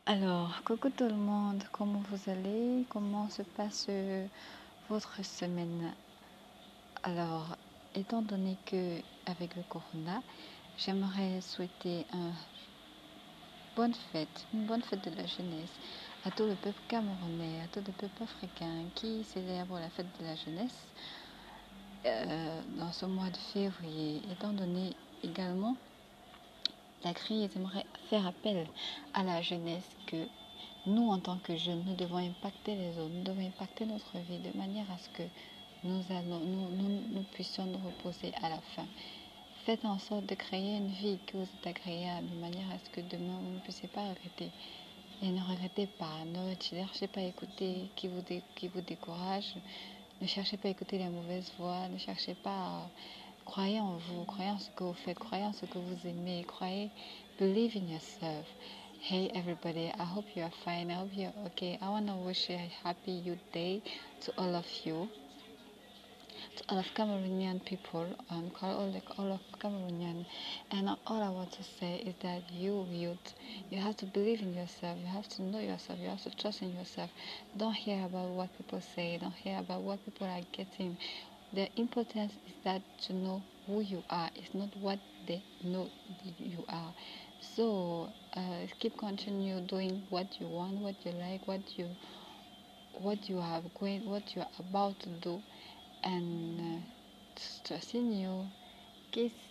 Alors, coucou tout le monde, comment vous allez? Comment se passe votre semaine? Alors, étant donné que avec le corona, j'aimerais souhaiter une bonne fête de la jeunesse à tout le peuple camerounais, à tout le peuple africain qui célèbre la fête de la jeunesse dans ce mois de février. Étant donné également la crise, j'aimerais faire appel à la jeunesse que nous, en tant que jeunes, nous devons impacter les autres, nous devons impacter notre vie de manière à ce que nous puissions nous reposer à la fin. Faites en sorte de créer une vie qui vous est agréable de manière à ce que demain vous ne puissiez pas regretter. Et ne regrettez pas, ne cherchez pas à écouter qui vous décourage, ne cherchez pas à écouter les mauvaises voix, ne cherchez pas à... Croyez en vous, croyez en ce que vous faites, croyez en ce que vous aimez, believe in yourself. Hey everybody, I hope you are fine, I hope you're okay. I want to wish a happy youth day to all of you, to all of Cameroonian people, all of Cameroonian. And all I want to say is that you youth, you have to believe in yourself, you have to know yourself, you have to trust in yourself. Don't hear about what people say, don't hear about what people are getting. The importance is that to know who you are. It's not what they know you are. So keep continue doing what you want, what you like, what you are about to do, and trust in you. Kiss.